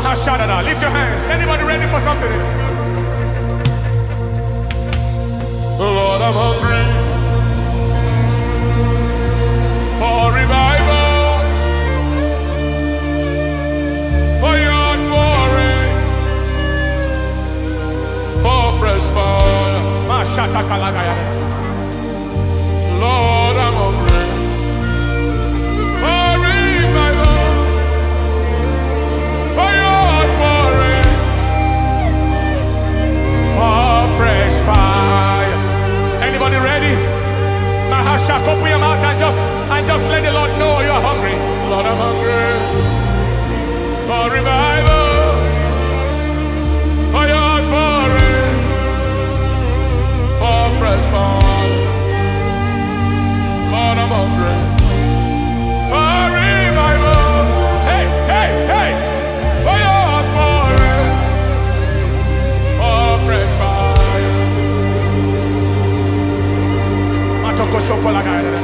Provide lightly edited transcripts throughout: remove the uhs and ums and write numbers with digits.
Lift your hands. Anybody ready for something? Lord, I'm hungry for revival, for your glory, for fresh fire. Lord, I'm hungry for revival, for your glory, for fresh fire. Anybody ready? Mahashak, open your mouth and just let the Lord know you're hungry. Lord, I'm hungry for revival, for your glory, for fresh fire. Lord, I'm hungry for revival. Hey, hey, hey, for your glory, for fresh fire. Matoko shokola gaida.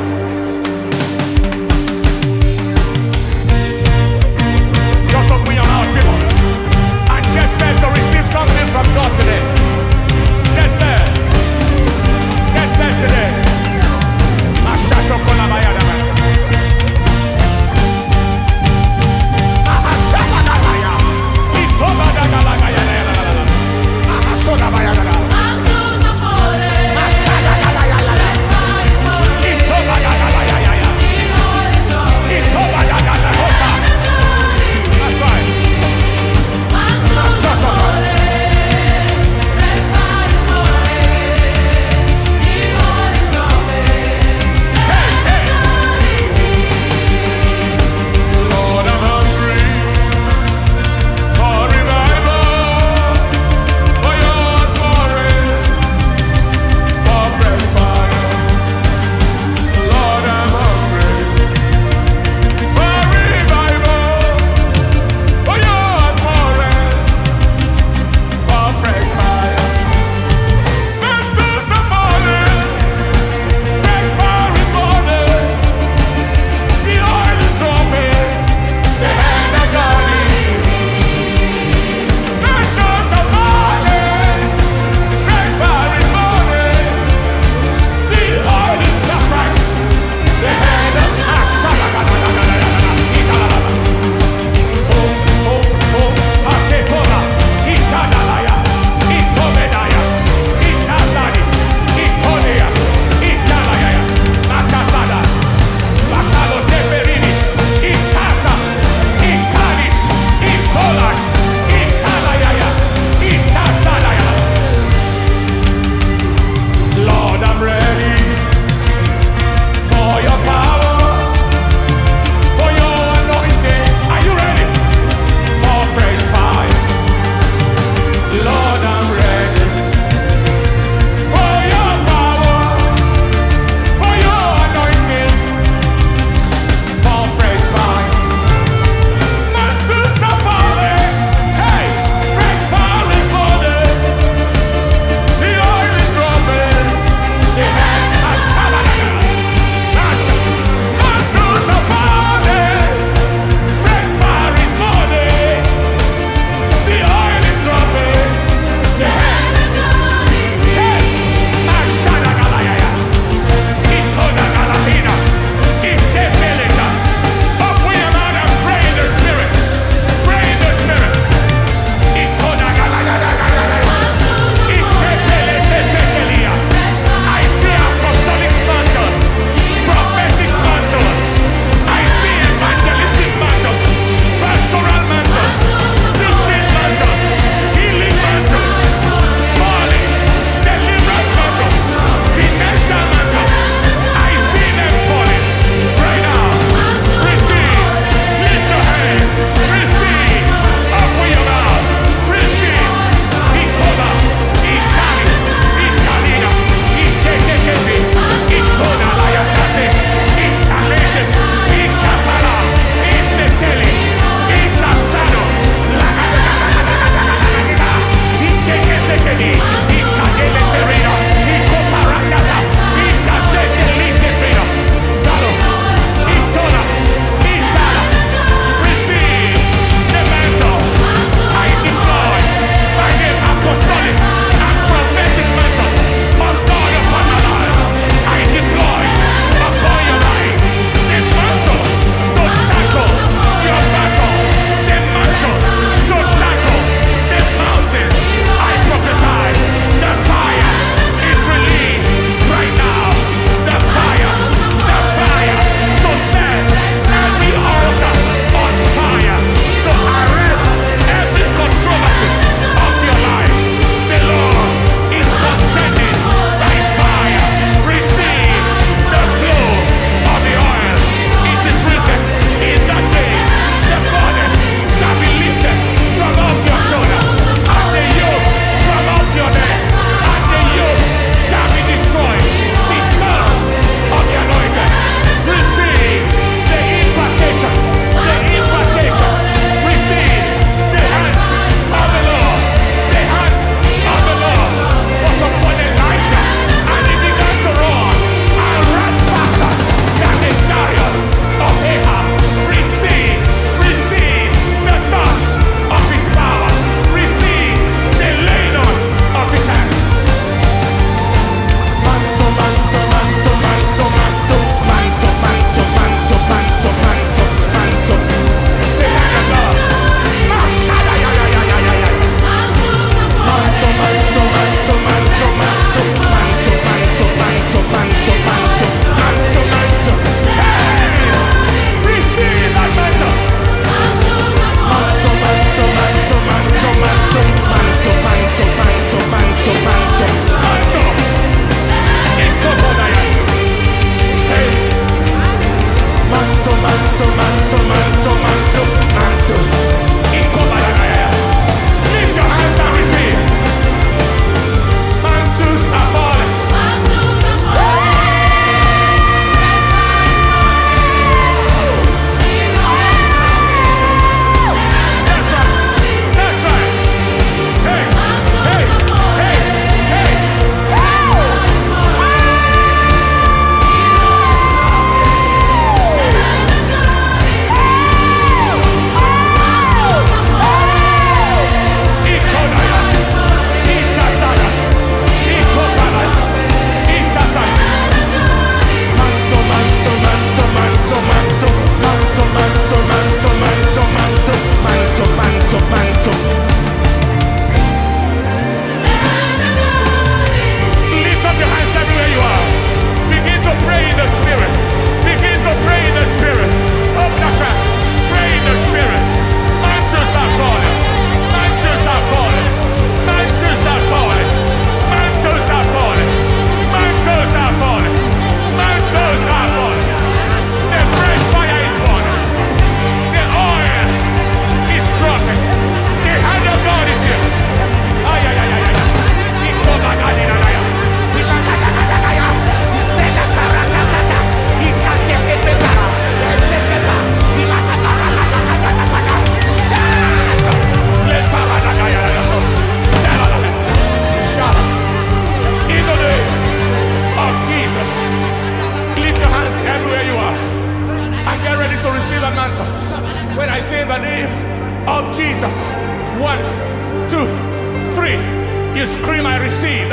Just open your mouth, people, and get set to receive something from God today. Get set. Get set today. Mashatoko la bayada. Mahashaba la baya. Ikoba da la gaya la la la la. Mahashoda bayada. Mountains are falling. Mashada la la la la. Ikoba da la ya ya ya. Ikoba da la la hosa. That's right. Mountains are falling.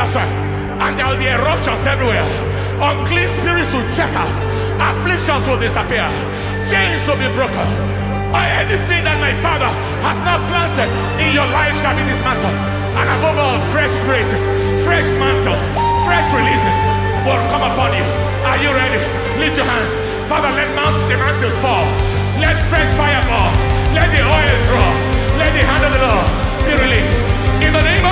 prophesy, and there will be eruptions everywhere. Unclean spirits will check out. Afflictions will disappear. Chains will be broken. Anything that my Father has not planted in your life shall be dismantled. And above all, fresh graces, fresh mantles, fresh releases will come upon you. Are you ready? Lift your hands. Father, let the mantles fall. Let fresh fire fall. Let the oil drop. Let the hand of the Lord be released. In the name of